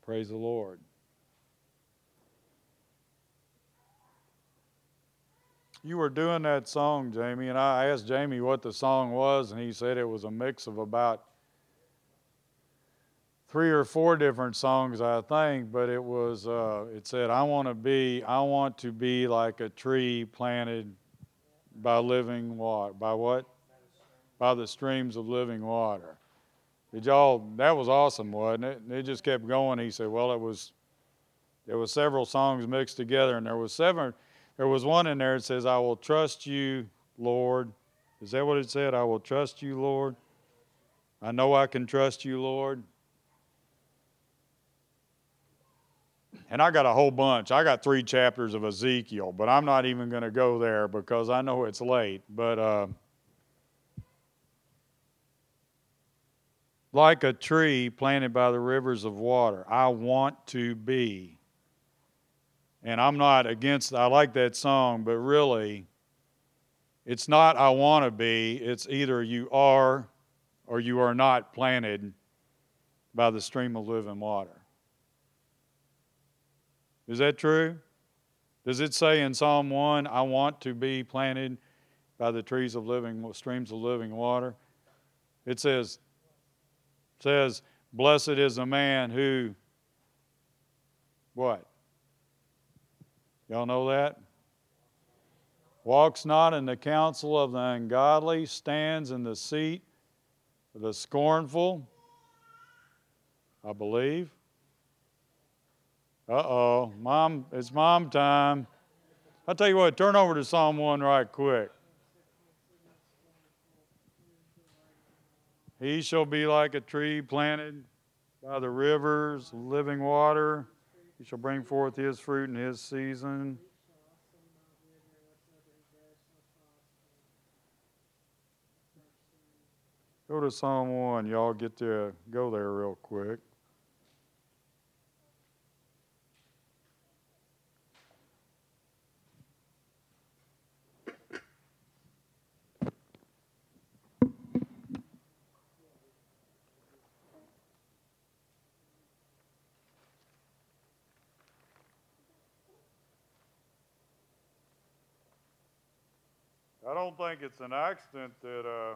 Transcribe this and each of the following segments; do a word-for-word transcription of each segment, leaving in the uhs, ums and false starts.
Praise the Lord. You were doing that song, Jamie, and I asked Jamie what the song was, and he said it was a mix of about three or four different songs, I think, but it was, uh, it said, I want to be, I want to be like a tree planted by living water. By what? By the streams of living water. Did y'all, that was awesome, wasn't it? And it just kept going. He said, well, it was, there was several songs mixed together, and there was seven, there was one in there that says, I will trust you, Lord. Is that what it said? I will trust you, Lord. I know I can trust you, Lord. And I got a whole bunch. I got three chapters of Ezekiel, but I'm not even going to go there because I know it's late. But uh, like a tree planted by the rivers of water, I want to be. And I'm not against, I like that song, but really, it's not I want to be. It's either you are or you are not planted by the stream of living water. Is that true? Does it say in Psalm one, I want to be planted by the trees of living, streams of living water? It says, says, blessed is the man who, what? Y'all know that? Walks not in the counsel of the ungodly, stands in the seat of the scornful, I believe. Uh-oh, mom, it's mom time. I'll tell you what, turn over to Psalm one right quick. He shall be like a tree planted by the rivers of living water. He shall bring forth his fruit in his season. Go to Psalm one. Y'all get to go there real quick. I don't think it's an accident that, uh,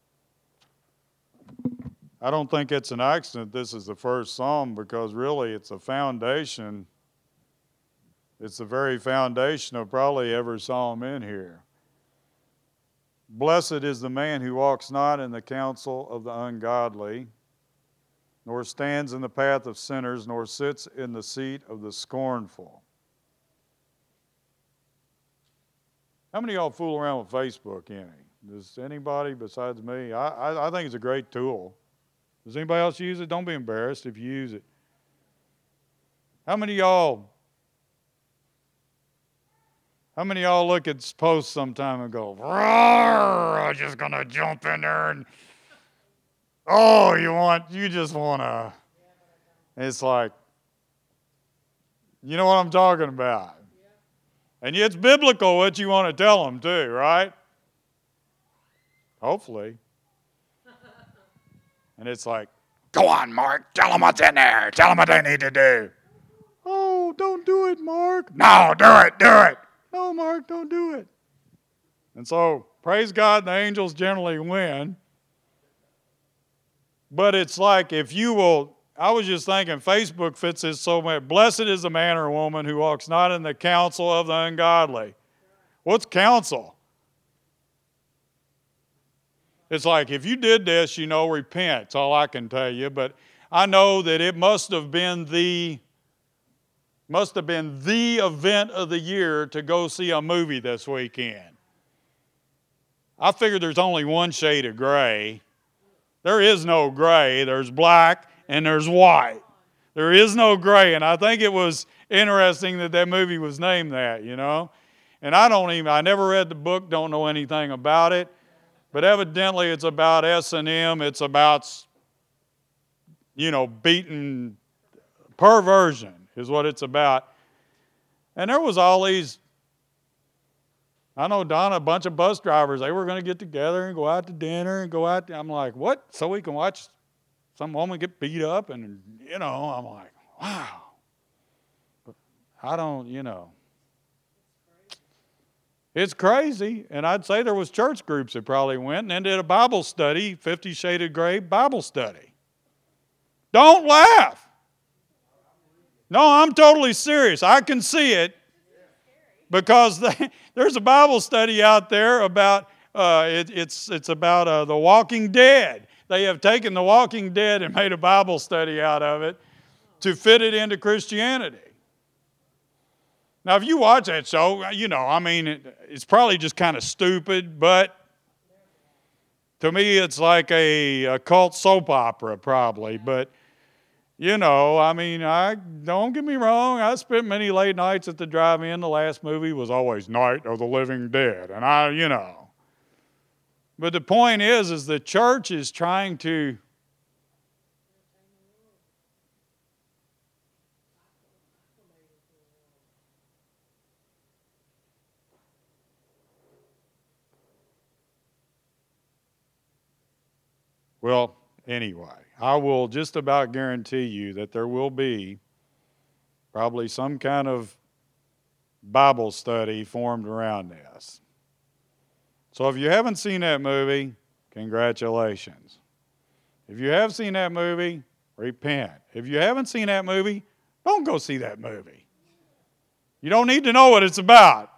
I don't think it's an accident this is the first psalm, because really it's a foundation. It's the very foundation of probably every psalm in here. Blessed is the man who walks not in the counsel of the ungodly, nor stands in the path of sinners, nor sits in the seat of the scornful. How many of y'all fool around with Facebook any? Does anybody besides me? I, I, I think it's a great tool. Does anybody else use it? Don't be embarrassed if you use it. How many of y'all, how many of y'all look at posts sometime and go, I'm just going to jump in there and, oh, you want, you just want to, it's like, you know what I'm talking about. And it's biblical what you want to tell them too, right? Hopefully. And it's like, go on, Mark. Tell them what's in there. Tell them what they need to do. Oh, don't do it, Mark. No, do it, do it. No, Mark, don't do it. And so, praise God, the angels generally win. But it's like if you will, I was just thinking Facebook fits this so much. Blessed is the man or woman who walks not in the counsel of the ungodly. What's counsel? It's like if you did this, you know, repent. That's all I can tell you. But I know that it must have been the must have been the event of the year to go see a movie this weekend. I figured there's only one shade of gray. There is no gray. There's black and there's white. There is no gray. And I think it was interesting that that movie was named that, you know. And I don't even, I never read the book, don't know anything about it. But evidently it's about S and M. It's about, you know, beating perversion is what it's about. And there was all these, I know Donna, a bunch of bus drivers, they were going to get together and go out to dinner and go out. To, I'm like, what? So we can watch some woman get beat up? And, you know, I'm like, Wow. But I don't, you know. It's crazy. And I'd say there was church groups that probably went and then did a Bible study, Fifty Shades of Grey Bible study. Don't laugh. No, I'm totally serious. I can see it because they, there's a Bible study out there about, uh, it, it's, it's about uh, The Walking Dead. They have taken The Walking Dead and made a Bible study out of it to fit it into Christianity. Now, if you watch that show, you know, I mean, it, it's probably just kind of stupid, but to me, it's like a, a cult soap opera, probably. But, you know, I mean, I don't get me wrong. I spent many late nights at the drive-in. The last movie was always Night of the Living Dead, and I, you know. But the point is, is the church is trying to Well, anyway, I will just about guarantee you that there will be probably some kind of Bible study formed around this. So if you haven't seen that movie, congratulations. If you have seen that movie, repent. If you haven't seen that movie, don't go see that movie. You don't need to know what it's about.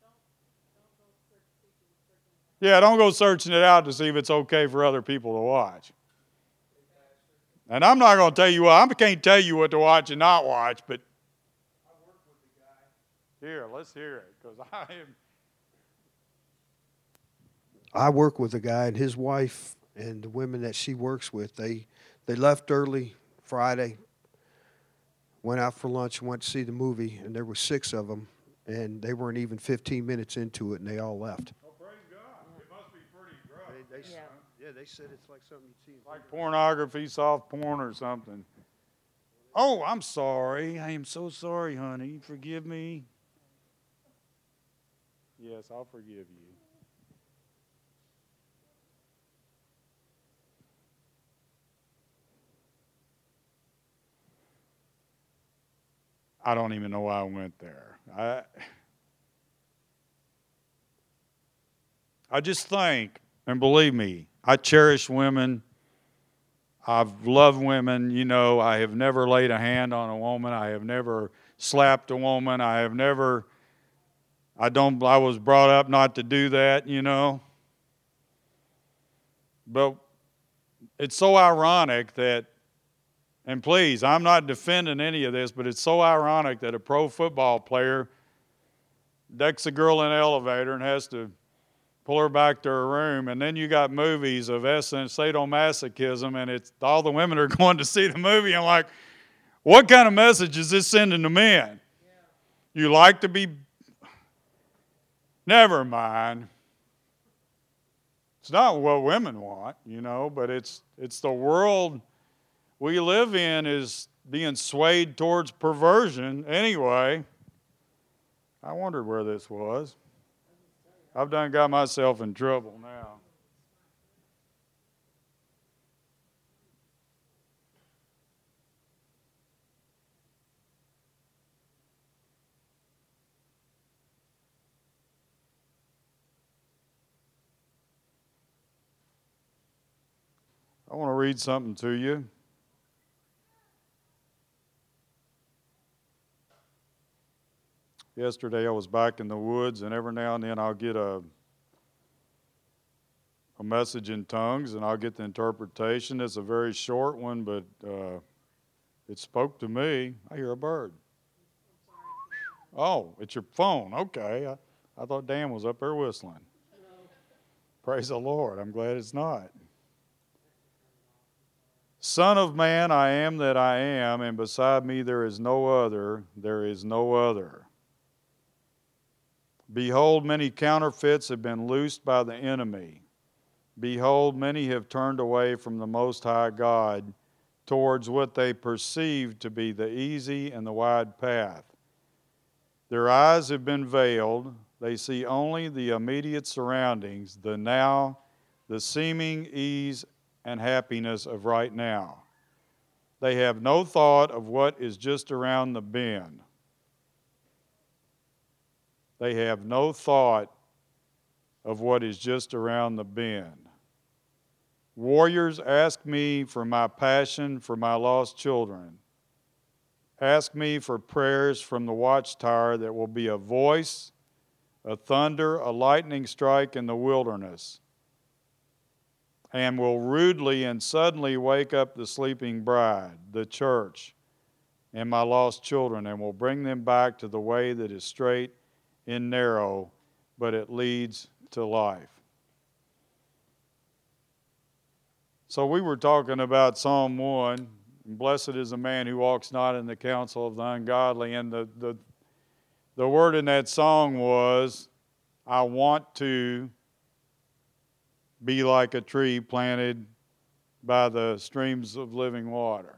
Yeah, don't go searching it out to see if it's okay for other people to watch. And I'm not going to tell you what, I can't tell you what to watch and not watch, but here, let's hear it, because I am. I work with a guy and his wife and the women that she works with. They they left early Friday, went out for lunch, went to see the movie, and there were six of them, and they weren't even fifteen minutes into it, and they all left. Oh, praise God! It must be pretty rough. They, they, Yeah. yeah, they said it's like something you'd see. Like pornography, soft porn, or something. Oh, I'm sorry. I am so sorry, honey. Forgive me. Yes, I'll forgive you. I don't even know why I went there. I, I just think, and believe me, I cherish women. I've loved women. You know, I have never laid a hand on a woman. I have never slapped a woman. I have never, I don't, I was brought up not to do that, you know. But it's so ironic that, and please, I'm not defending any of this, but it's so ironic that a pro football player decks a girl in an elevator and has to pull her back to her room, and then you got movies of sadomasochism, and it's all the women are going to see the movie, and like, what kind of message is this sending to men? Yeah. You like to be... Never mind. It's not what women want, you know, but it's it's the world we live in is being swayed towards perversion anyway. I wondered where this was. I've done got myself in trouble now. I want to read something to you. Yesterday I was back in the woods, and every now and then I'll get a a message in tongues, and I'll get the interpretation. It's a very short one, but uh, it spoke to me. I hear a bird. Oh, it's your phone. Okay. I, I thought Dan was up there whistling. Praise the Lord. I'm glad it's not. Son of man, I am that I am, and beside me there is no other. There is no other. Behold, many counterfeits have been loosed by the enemy. Behold, many have turned away from the Most High God towards what they perceive to be the easy and the wide path. Their eyes have been veiled. They see only the immediate surroundings, the now, the seeming ease and happiness of right now. They have no thought of what is just around the bend. They have no thought of what is just around the bend. Warriors, ask me for my passion for my lost children. Ask me for prayers from the watchtower that will be a voice, a thunder, a lightning strike in the wilderness, and will rudely and suddenly wake up the sleeping bride, the church, and my lost children, and will bring them back to the way that is straight and narrow, but it leads to life. So we were talking about Psalm one, blessed is the man who walks not in the counsel of the ungodly, and the, the, the word in that song was, I want to be like a tree planted by the streams of living water.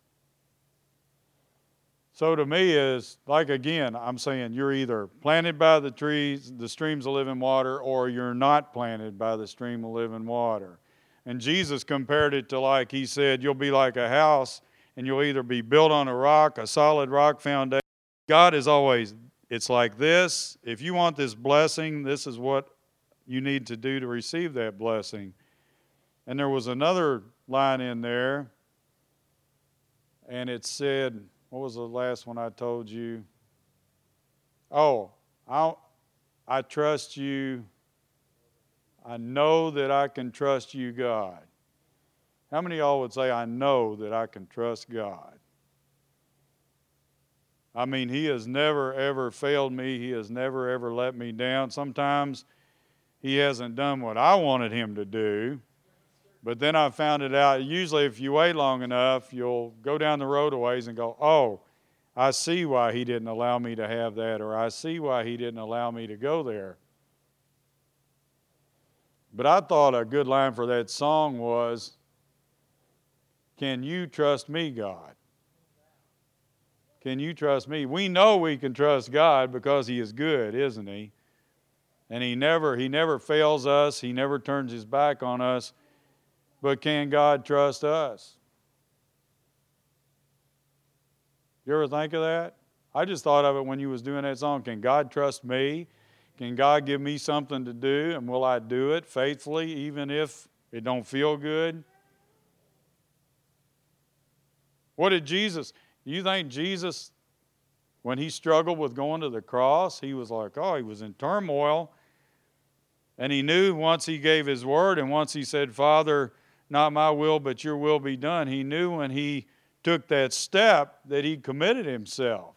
So to me is, like again, I'm saying you're either planted by the trees, the streams of living water, or you're not planted by the stream of living water. And Jesus compared it to, like he said, you'll be like a house and you'll either be built on a rock, a solid rock foundation. God is always, it's like this. If you want this blessing, this is what you need to do to receive that blessing. And there was another line in there, and it said, what was the last one I told you? Oh, I, I trust you. I know that I can trust you, God. How many of y'all would say, I know that I can trust God? I mean, he has never, ever failed me. He has never, ever let me down. Sometimes he hasn't done what I wanted him to do. But then I found it out. Usually if you wait long enough, you'll go down the road a ways and go, oh, I see why he didn't allow me to have that, or I see why he didn't allow me to go there. But I thought a good line for that song was, can you trust me, God? Can you trust me? We know we can trust God because he is good, isn't he? And he never, he never fails us. He never turns his back on us. But can God trust us? You ever think of that? I just thought of it when you was doing that song. Can God trust me? Can God give me something to do? And will I do it faithfully even if it don't feel good? What did Jesus, you think Jesus, when he struggled with going to the cross, he was like, oh, he was in turmoil. And he knew once he gave his word and once he said, Father, not my will, but your will be done. He knew when he took that step that he committed himself.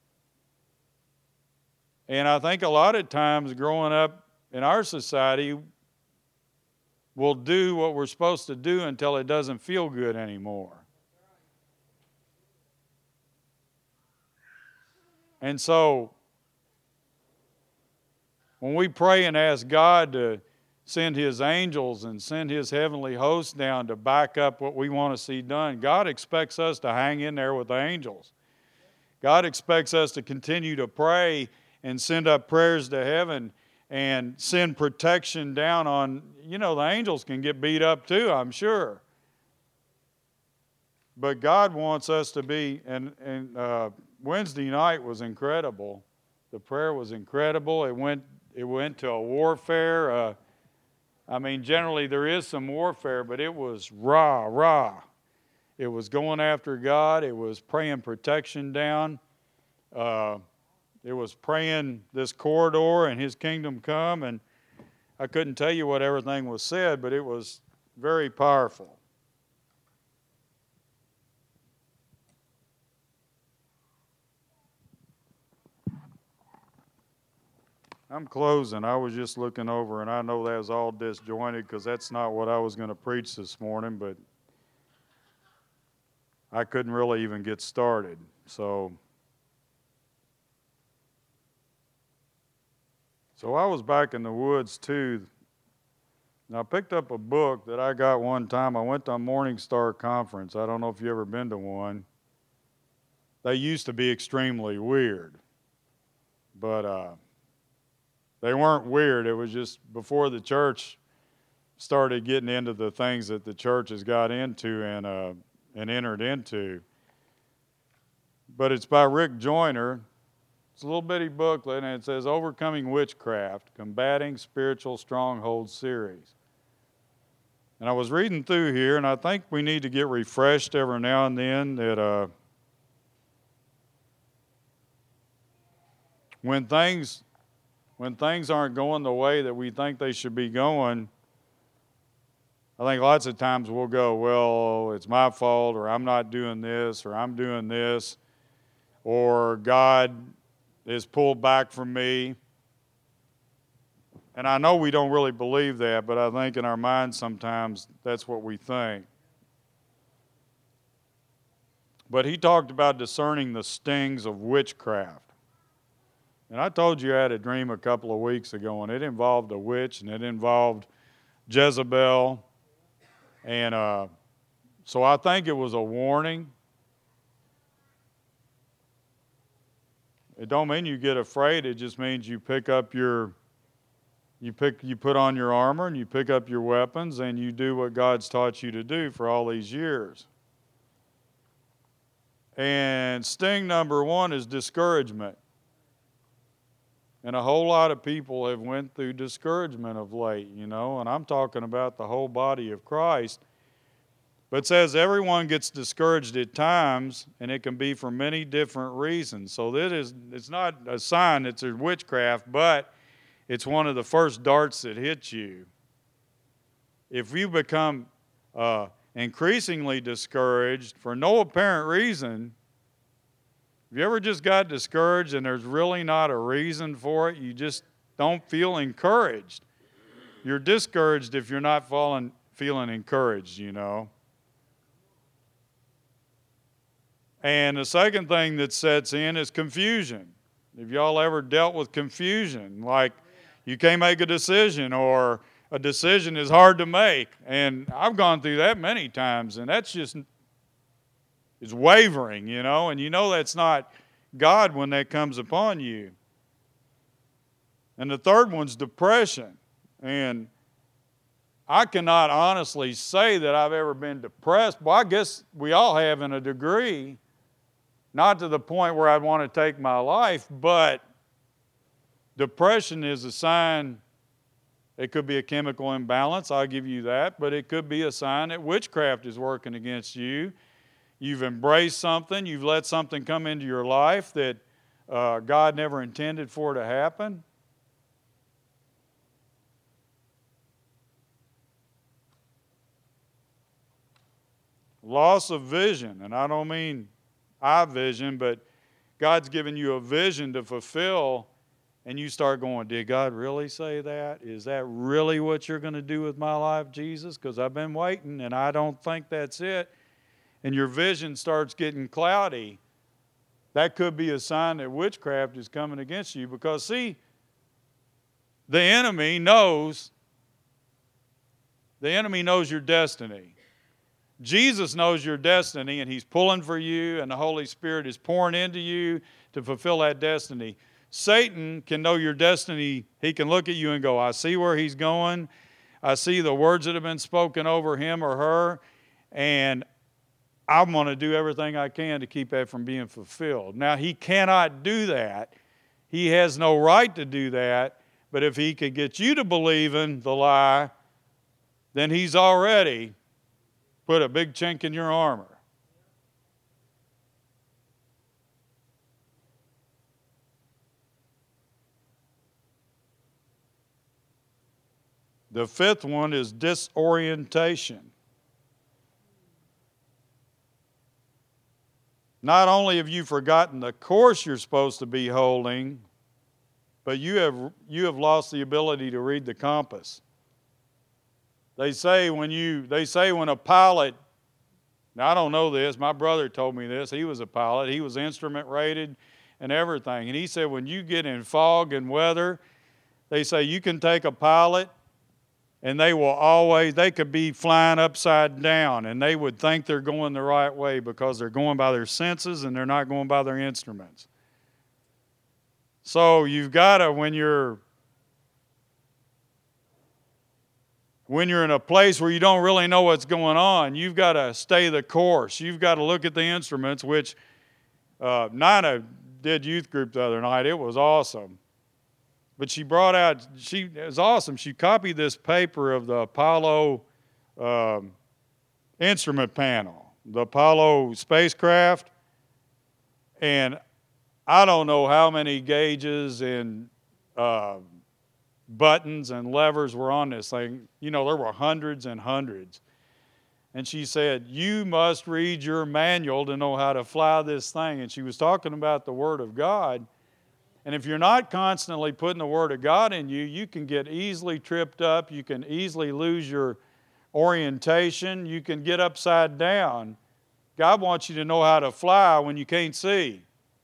And I think a lot of times growing up in our society, we'll do what we're supposed to do until it doesn't feel good anymore. And so, when we pray and ask God to send his angels and send his heavenly host down to back up what we want to see done, God expects us to hang in there with the angels. God expects us to continue to pray and send up prayers to heaven and send protection down on, you know, the angels can get beat up too, I'm sure. But God wants us to be, and, and uh, Wednesday night was incredible. The prayer was incredible. It went, it went to a warfare. Uh, I mean, generally there is some warfare, but it was rah, rah. It was going after God. It was praying protection down. Uh, it was praying this corridor and his kingdom come. And I couldn't tell you what everything was said, but it was very powerful. I'm closing. I was just looking over, and I know that was all disjointed because that's not what I was going to preach this morning, but I couldn't really even get started. So, so I was back in the woods too. And I picked up a book that I got one time. I went to a Morning Star conference. I don't know if you've ever been to one. They used to be extremely weird, but uh, they weren't weird. It was just before the church started getting into the things that the church has got into, and uh, and entered into. But it's by Rick Joyner. It's a little bitty booklet, and it says Overcoming Witchcraft, Combating Spiritual Strongholds series. And I was reading through here, and I think we need to get refreshed every now and then that uh, when things when things aren't going the way that we think they should be going, I think lots of times we'll go, well, it's my fault, or I'm not doing this, or I'm doing this, or God is pulled back from me. And I know we don't really believe that, but I think in our minds sometimes that's what we think. But he talked about discerning the stings of witchcraft. And I told you I had a dream a couple of weeks ago, and it involved a witch, and it involved Jezebel. And uh, so I think it was a warning. It don't mean you get afraid. It just means you pick up your, you pick, you put on your armor, and you pick up your weapons, and you do what God's taught you to do for all these years. And sting number one is discouragement. And a whole lot of people have went through discouragement of late, you know, and I'm talking about the whole body of Christ. But it says everyone gets discouraged at times, and it can be for many different reasons. So that is, it's not a sign that it's witchcraft, but it's one of the first darts that hits you. If you become uh, increasingly discouraged for no apparent reason, have you ever just got discouraged and there's really not a reason for it? You just don't feel encouraged. You're discouraged if you're not falling, feeling encouraged, you know. And the second thing that sets in is confusion. Have y'all ever dealt with confusion? Like you can't make a decision, or a decision is hard to make. And I've gone through that many times, and that's just... is wavering, you know, and you know that's not God when that comes upon you. And the third one's depression. And I cannot honestly say that I've ever been depressed. Well, I guess we all have in a degree, not to the point where I'd want to take my life, but depression is a sign. It could be a chemical imbalance, I'll give you that, but it could be a sign that witchcraft is working against you. You've embraced something. You've let something come into your life that uh, God never intended for to happen. Loss of vision, and I don't mean eye vision, but God's given you a vision to fulfill, and you start going, did God really say that? Is that really what you're going to do with my life, Jesus? Because I've been waiting, and I don't think that's it. And your vision starts getting cloudy, that could be a sign that witchcraft is coming against you. Because, see, the enemy knows, the enemy knows your destiny. Jesus knows your destiny, and he's pulling for you, and the Holy Spirit is pouring into you to fulfill that destiny. Satan can know your destiny. He can look at you and go, I see where he's going. I see the words that have been spoken over him or her, and I'm going to do everything I can to keep that from being fulfilled. Now, he cannot do that. He has no right to do that. But if he could get you to believe in the lie, then he's already put a big chink in your armor. The fifth one is disorientation. Not only have you forgotten the course you're supposed to be holding, but you have you have lost the ability to read the compass. They say when you they say when a pilot, now I don't know this, my brother told me this, he was a pilot, he was instrument rated and everything. And he said when you get in fog and weather, they say you can take a pilot and they will always, they could be flying upside down and they would think they're going the right way because they're going by their senses and they're not going by their instruments. So you've got to, when you're, when you're in a place where you don't really know what's going on, you've got to stay the course. You've got to look at the instruments, which uh, Nina did youth group the other night. It was awesome. But she brought out, she it was awesome. She copied this paper of the Apollo um, instrument panel, the Apollo spacecraft, and I don't know how many gauges and uh, buttons and levers were on this thing. You know, there were hundreds and hundreds. And she said, you must read your manual to know how to fly this thing. And she was talking about the Word of God. And if you're not constantly putting the Word of God in you, you can get easily tripped up. You can easily lose your orientation. You can get upside down. God wants you to know how to fly when you can't see.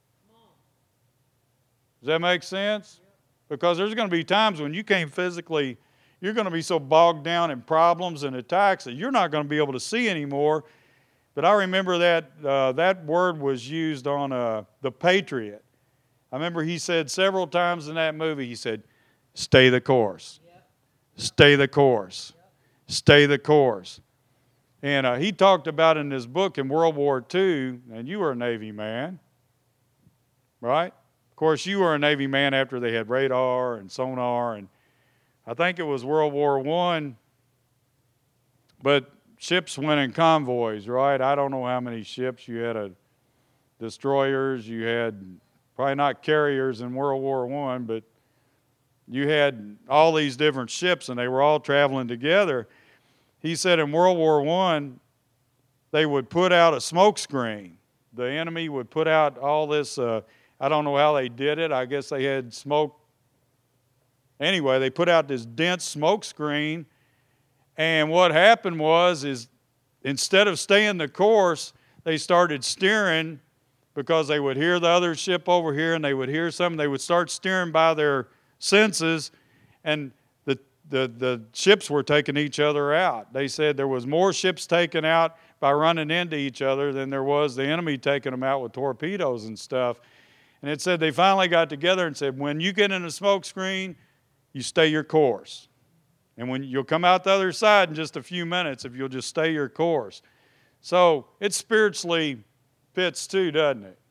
Does that make sense? Because there's going to be times when you can't physically, you're going to be so bogged down in problems and attacks that you're not going to be able to see anymore. But I remember that uh, that word was used on uh, the Patriot. I remember he said several times in that movie, he said, stay the course. Yep. Stay the course. Yep. Stay the course. And uh, he talked about in his book in World War Two, and you were a Navy man, right? Of course, you were a Navy man after they had radar and sonar, and I think it was World War One, but ships went in convoys, right? I don't know how many ships. You had a destroyers, you had probably not carriers in World War One, but you had all these different ships, and they were all traveling together. He said in World War One, they would put out a smoke screen. The enemy would put out all this, uh, I don't know how they did it. I guess they had smoke. Anyway, they put out this dense smoke screen, and what happened was is instead of staying the course, they started steering because they would hear the other ship over here and they would hear something. They would start steering by their senses, and the, the, the ships were taking each other out. They said there was more ships taken out by running into each other than there was the enemy taking them out with torpedoes and stuff. And it said they finally got together and said, when you get in a smoke screen, you stay your course. And when you'll come out the other side in just a few minutes if you'll just stay your course. So it spiritually fits too, doesn't it?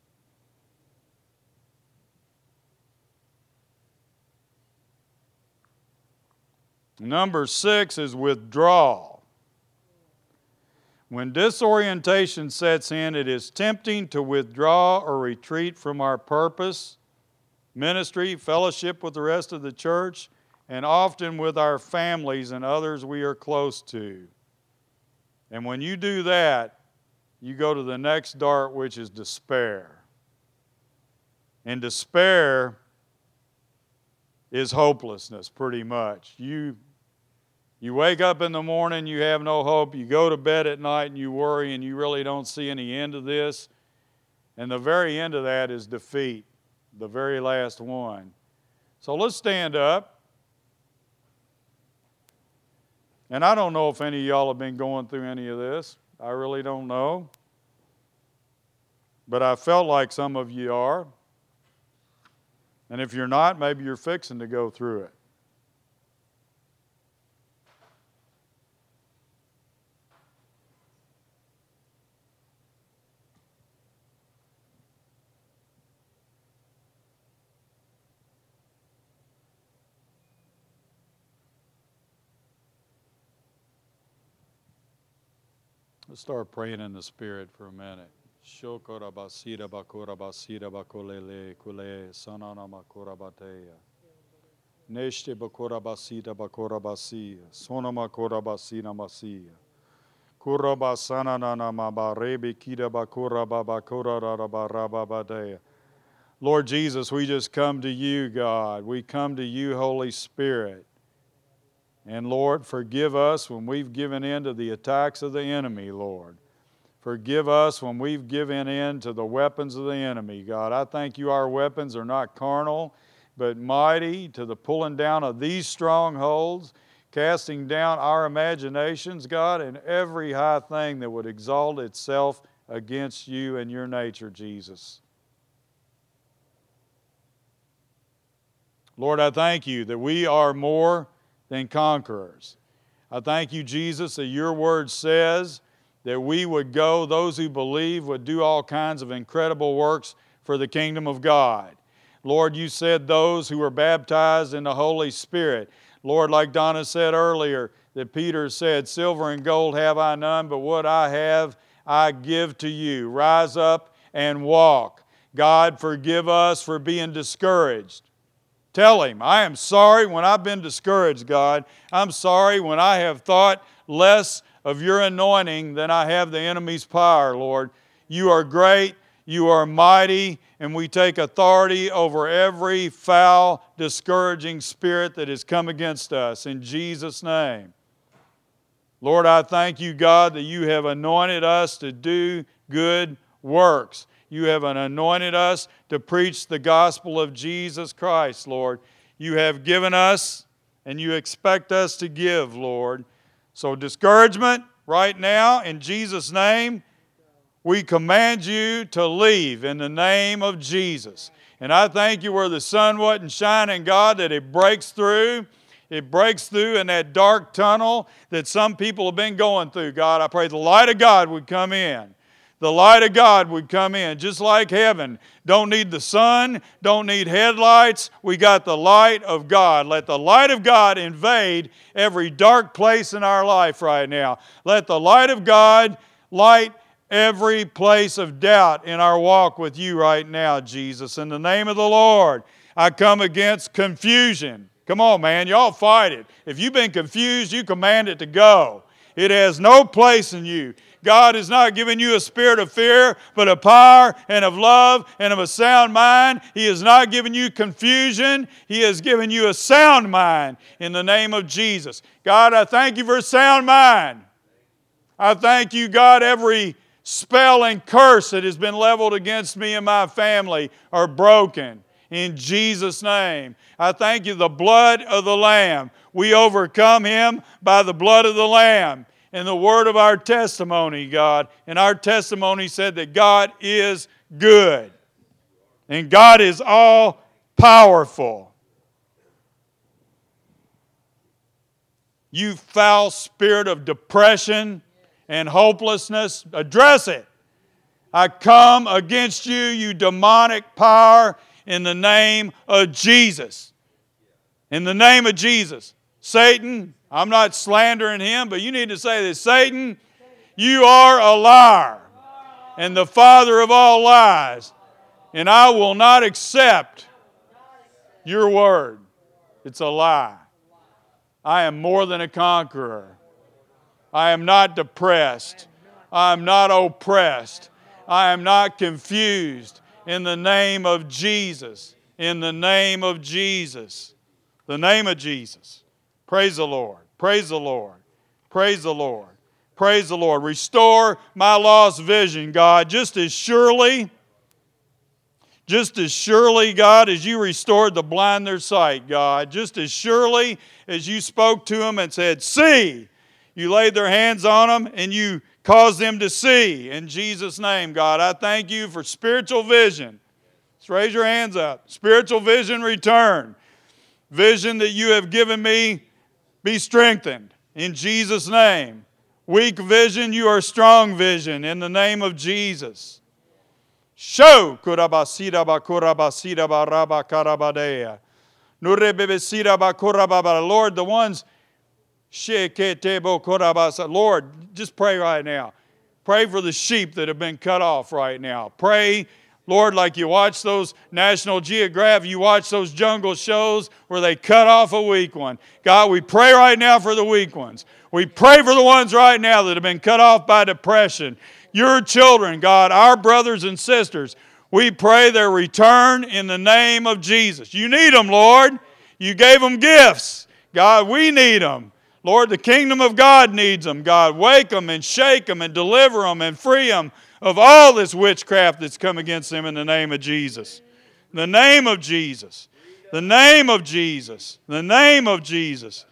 Number six is withdrawal. When disorientation sets in, it is tempting to withdraw or retreat from our purpose, ministry, fellowship with the rest of the church, and often with our families and others we are close to. And when you do that, you go to the next dart, which is despair. And despair is hopelessness, pretty much. You, you wake up in the morning, you have no hope. You go to bed at night and you worry and you really don't see any end of this. And the very end of that is defeat, the very last one. So let's stand up. And I don't know if any of y'all have been going through any of this. I really don't know. But I felt like some of you are. And if you're not, maybe you're fixing to go through it. Let's start praying in the Spirit for a minute. Shokora basira bakura basira bakolele kule sanana makura bateya. Neshte bakura basita bakura basia. Sona makura basina masia. Kura basana nana mabarebe kita bakura babakura rabaraba bateya. Lord Jesus, we just come to you, God. We come to you, Holy Spirit. And Lord, forgive us when we've given in to the attacks of the enemy, Lord. Forgive us when we've given in to the weapons of the enemy, God. I thank you our weapons are not carnal, but mighty to the pulling down of these strongholds, casting down our imaginations, God, and every high thing that would exalt itself against you and your nature, Jesus. Lord, I thank you that we are more than conquerors. I thank you, Jesus, that your word says that we would go, those who believe would do all kinds of incredible works for the kingdom of God. Lord, you said those who were baptized in the Holy Spirit. Lord, like Donna said earlier, that Peter said, silver and gold have I none, but what I have I give to you. Rise up and walk. God, forgive us for being discouraged. Tell Him, I am sorry when I've been discouraged, God. I'm sorry when I have thought less of your anointing than I have the enemy's power, Lord. You are great, you are mighty, and we take authority over every foul, discouraging spirit that has come against us. In Jesus' name. Lord, I thank you, God, that you have anointed us to do good works. You have anointed us to preach the gospel of Jesus Christ, Lord. You have given us, and you expect us to give, Lord. So discouragement right now, in Jesus' name, we command you to leave in the name of Jesus. And I thank you where the sun wasn't shining, God, that it breaks through. It breaks through in that dark tunnel that some people have been going through, God. I pray the light of God would come in. The light of God would come in, just like heaven. Don't need the sun, don't need headlights. We got the light of God. Let the light of God invade every dark place in our life right now. Let the light of God light every place of doubt in our walk with you right now, Jesus. In the name of the Lord, I come against confusion. Come on, man, y'all fight it. If you've been confused, you command it to go. It has no place in you. God has not given you a spirit of fear, but of power and of love and of a sound mind. He has not given you confusion. He has given you a sound mind in the name of Jesus. God, I thank you for a sound mind. I thank you, God, every spell and curse that has been leveled against me and my family are broken in Jesus' name. I thank you, the blood of the Lamb. We overcome him by the blood of the Lamb. And the word of our testimony, God. And our testimony said that God is good. And God is all powerful. You foul spirit of depression and hopelessness, address it. I come against you, you demonic power, in the name of Jesus. In the name of Jesus. Satan, I'm not slandering him, but you need to say this. Satan, you are a liar and the father of all lies. And I will not accept your word. It's a lie. I am more than a conqueror. I am not depressed. I am not oppressed. I am not confused. In the name of Jesus. In the name of Jesus. The name of Jesus. Praise the Lord. Praise the Lord. Praise the Lord. Praise the Lord. Restore my lost vision, God, just as surely, just as surely, God, as you restored the blind their sight, God, just as surely as you spoke to them and said, see, you laid their hands on them and you caused them to see. In Jesus' name, God, I thank you for spiritual vision. Let's raise your hands up. Spiritual vision return. Vision that you have given me, be strengthened in Jesus' name. Weak vision, you are strong vision in the name of Jesus. Show kurabasira bakurabasira baraba karabadea. Nurebebesira bakurababa. Lord, the ones sheketebo kurabasa. Lord, just pray right now. Pray for the sheep that have been cut off right now. Pray, Lord, like you watch those National Geographic, you watch those jungle shows where they cut off a weak one. God, we pray right now for the weak ones. We pray for the ones right now that have been cut off by depression. Your children, God, our brothers and sisters, we pray their return in the name of Jesus. You need them, Lord. You gave them gifts. God, we need them. Lord, the kingdom of God needs them. God, wake them and shake them and deliver them and free them of all this witchcraft that's come against them in the name of Jesus. The name of Jesus. The name of Jesus. The name of Jesus.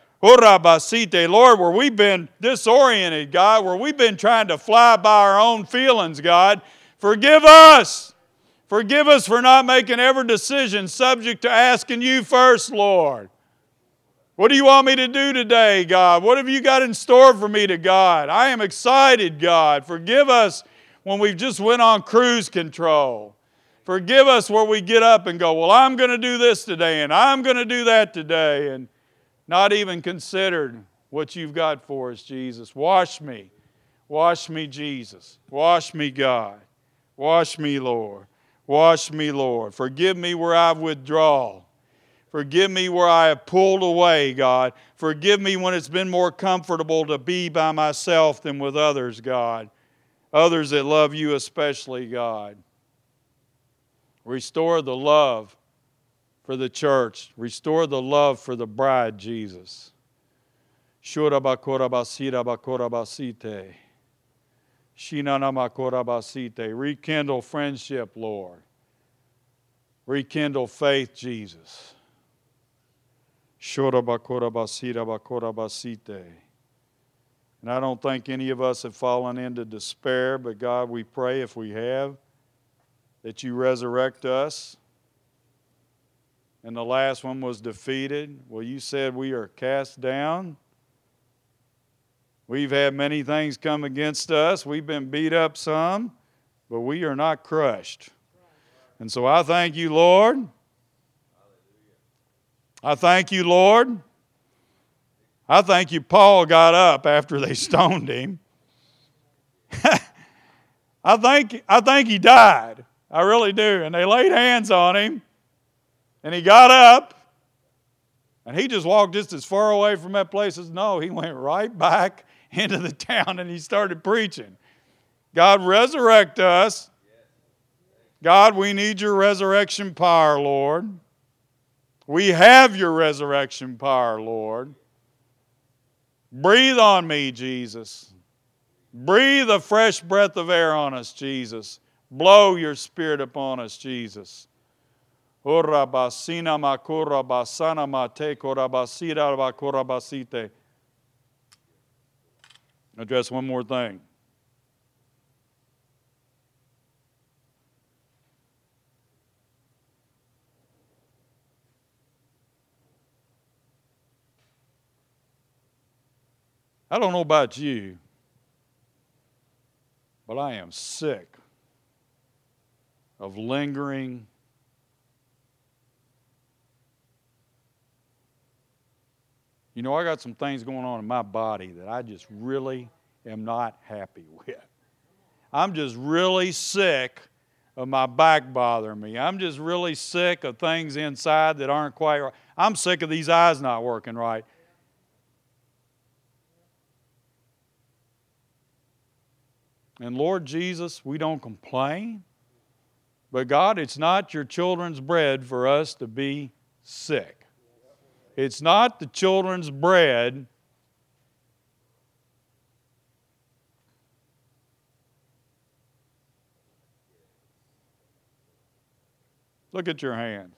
Lord, where we've been disoriented, God, where we've been trying to fly by our own feelings, God, forgive us. Forgive us for not making every decision subject to asking you first, Lord. What do you want me to do today, God? What have you got in store for me to God? I am excited, God. Forgive us when we've just went on cruise control. Forgive us where we get up and go, well, I'm going to do this today and I'm going to do that today, and not even considered what you've got for us, Jesus. Wash me. Wash me, Jesus. Wash me, God. Wash me, Lord. Wash me, Lord. Forgive me where I've withdrawn. Forgive me where I have pulled away, God. Forgive me when it's been more comfortable to be by myself than with others, God. Others that love you especially, God. Restore the love for the church. Restore the love for the bride, Jesus. Shurabakorabasirabakorabasite. Shinanamakorabasite. Rekindle friendship, Lord. Rekindle faith, Jesus. Shurabakorabasirabakorabasite. And I don't think any of us have fallen into despair, but God, we pray if we have, that you resurrect us. And the last one was defeated. Well, you said we are cast down. We've had many things come against us. We've been beat up some, but we are not crushed. And so I thank you, Lord. I thank you, Lord. I thank you Paul got up after they stoned him. I think, I think he died. I really do. And they laid hands on him. And he got up. And he just walked just as far away from that place as no. He went right back into the town and he started preaching. God, resurrect us. God, we need your resurrection power, Lord. We have your resurrection power, Lord. Breathe on me, Jesus. Breathe a fresh breath of air on us, Jesus. Blow your Spirit upon us, Jesus. Address one more thing. I don't know about you, but I am sick of lingering You know, I got some things going on in my body that I just really am not happy with. I'm just really sick of my back bothering me. I'm just really sick of things inside that aren't quite right. I'm sick of these eyes not working right. And Lord Jesus, we don't complain. But God, it's not your children's bread for us to be sick. It's not the children's bread Look at your hand.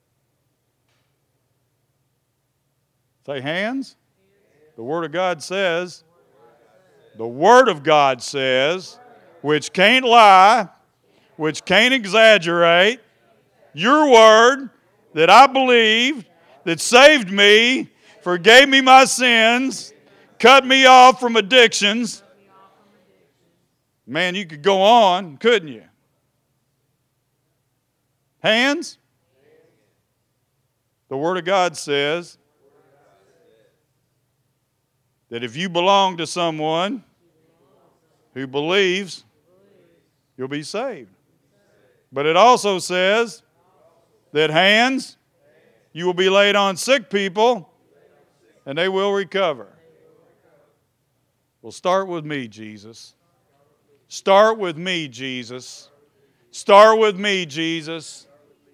Say hands. The Word of God says, the Word of God says, which can't lie, which can't exaggerate, your Word that I believed, that saved me, forgave me my sins, cut me off from addictions. Man, you could go on, couldn't you? Hands? The Word of God says that if you belong to someone who believes, you'll be saved. But it also says that hands, you will be laid on sick people and they will recover. Well, start with me, Jesus. Start with me, Jesus. Start with me, Jesus.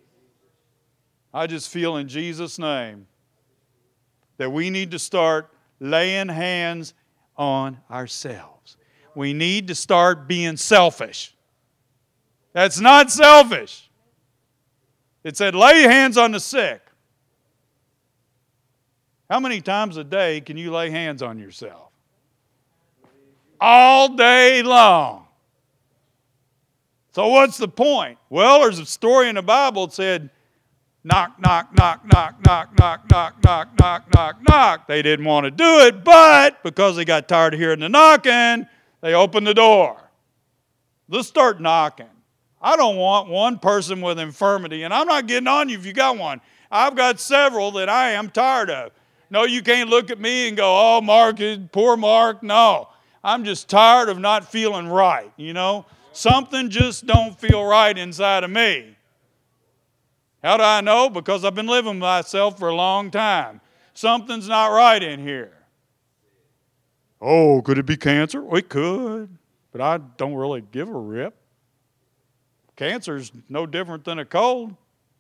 I just feel in Jesus' name that we need to start laying hands on ourselves. We need to start being selfish. That's not selfish. It said lay hands on the sick. How many times a day can you lay hands on yourself? All day long. So what's the point? Well, there's a story in the Bible that said Knock, knock, knock, knock, knock, knock, knock, knock, knock, knock, knock. They didn't want to do it, but because they got tired of hearing the knocking, they opened the door. Let's start knocking. I don't want one person with infirmity, and I'm not getting on you if you got one. I've got several that I am tired of. No, you can't look at me and go, oh, Mark, poor Mark. No, I'm just tired of not feeling right, you know. Something just don't feel right inside of me. How do I know? Because I've been living myself for a long time. Something's not right in here. Oh, could it be cancer? Well, it could, but I don't really give a rip. Cancer's no different than a cold.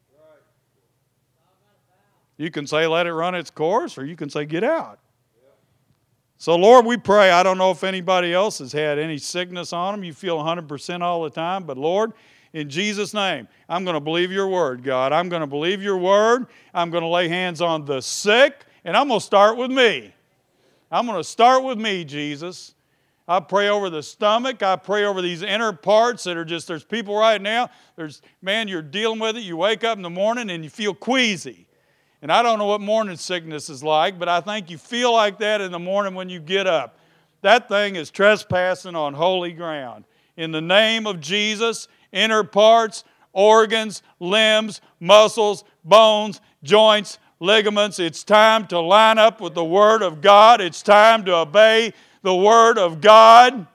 You can say let it run its course, or you can say get out. So, Lord, we pray. I don't know if anybody else has had any sickness on them. You feel one hundred percent all the time. But, Lord, in Jesus' name, I'm going to believe your word, God. I'm going to believe your word. I'm going to lay hands on the sick, and I'm going to start with me. I'm going to start with me, Jesus. I pray over the stomach. I pray over these inner parts that are just, there's people right now, there's, man, you're dealing with it. You wake up in the morning and you feel queasy. And I don't know what morning sickness is like, but I think you feel like that in the morning when you get up. That thing is trespassing on holy ground. In the name of Jesus, inner parts, organs, limbs, muscles, bones, joints, ligaments, it's time to line up with the Word of God. It's time to obey the Word of God.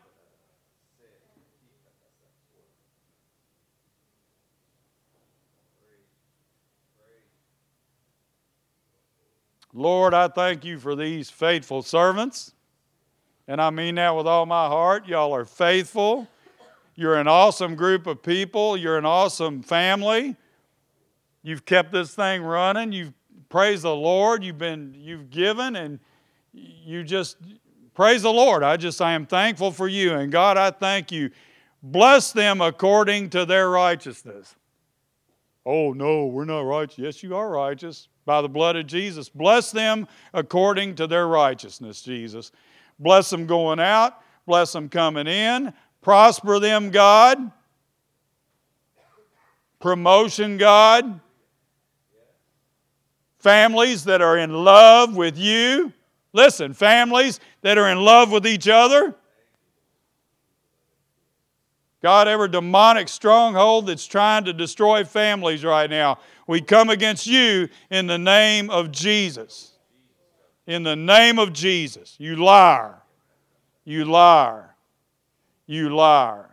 Lord, I thank you for these faithful servants. And I mean that with all my heart. Y'all are faithful. You're an awesome group of people. You're an awesome family. You've kept this thing running. You've praised the Lord. You've been, you've given, and you just praise the Lord. I just, I am thankful for you. And God, I thank you. Bless them according to their righteousness. Oh, no, we're not righteous. Yes, you are righteous by the blood of Jesus. Bless them according to their righteousness, Jesus. Bless them going out. Bless them coming in. Prosper them, God. Promotion, God. Families that are in love with you. Listen, families that are in love with each other. God, every demonic stronghold that's trying to destroy families right now, we come against you in the name of Jesus. In the name of Jesus. You liar. You liar. You liar.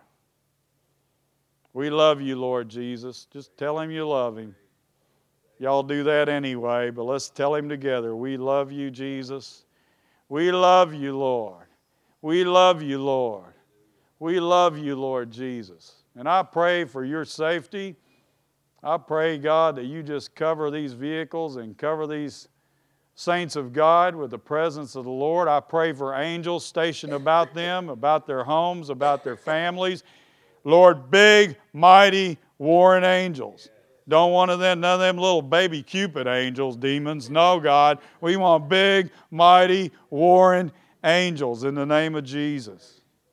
We love you, Lord Jesus. Just tell him you love him. Y'all do that anyway, but let's tell him together. We love you, Jesus. We love you, Lord. We love you, Lord. We love you, Lord Jesus. And I pray for your safety. I pray, God, that you just cover these vehicles and cover these saints of God with the presence of the Lord. I pray for angels stationed about them, about their homes, about their families. Lord, big, mighty, warring angels. Don't want of them, none of them little baby Cupid angels, demons. No, God. We want big, mighty, warring angels in the name of Jesus.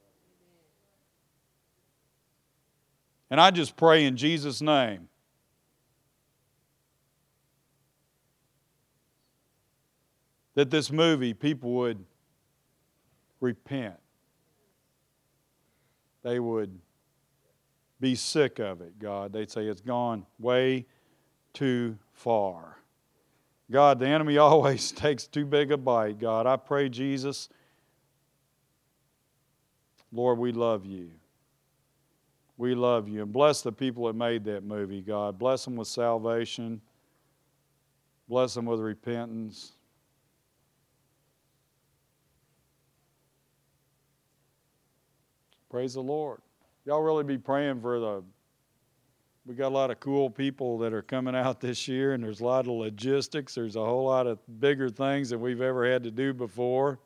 And I just pray in Jesus' name that this movie, people would repent. They would be sick of it, God. They'd say it's gone way too far. God, the enemy always takes too big a bite, God. I pray, Jesus, Lord, we love you. We love you. And bless the people that made that movie, God. Bless them with salvation. Bless them with repentance. Praise the Lord. Y'all really be praying for the... We got a lot of cool people that are coming out this year, and there's a lot of logistics. There's a whole lot of bigger things than we've ever had to do before.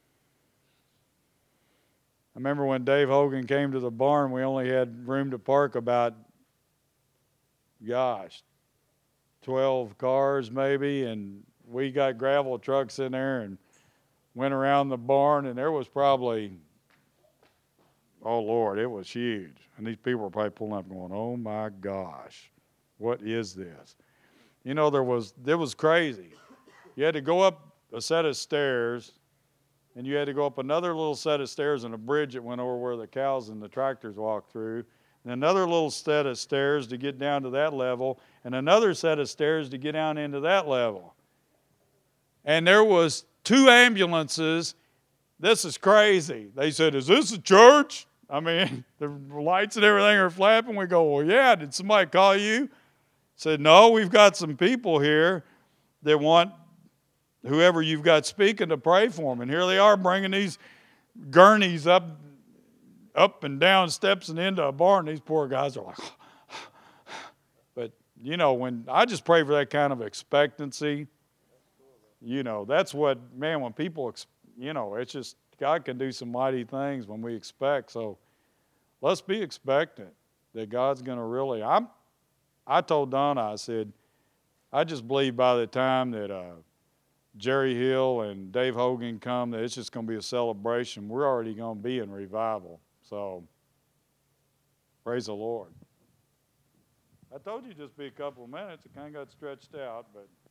I remember when Dave Hogan came to the barn, we only had room to park about, gosh, twelve cars maybe, and we got gravel trucks in there and went around the barn, and there was probably, oh Lord, it was huge. And these people were probably pulling up going, oh my gosh, what is this? You know, there was, it was crazy. You had to go up a set of stairs, and you had to go up another little set of stairs and a bridge that went over where the cows and the tractors walked through, and another little set of stairs to get down to that level, and another set of stairs to get down into that level. And there was two ambulances. This is crazy. They said, "Is this a church?" I mean, the lights and everything are flapping. We go, "Well, yeah, did somebody call you?" Said, "No, we've got some people here that want whoever you've got speaking to pray for them." And here they are bringing these gurneys up up and down steps and into a barn. These poor guys are like, but, you know, when I just pray for that kind of expectancy, you know, that's what, man, when people, you know, it's just, God can do some mighty things when we expect. So let's be expectant that God's going to really, I'm, I told Donna, I said, I just believe by the time that uh, Jerry Hill and Dave Hogan come, that it's just going to be a celebration. We're already going to be in revival. So, praise the Lord. I told you just be a couple of minutes. It kind of got stretched out, but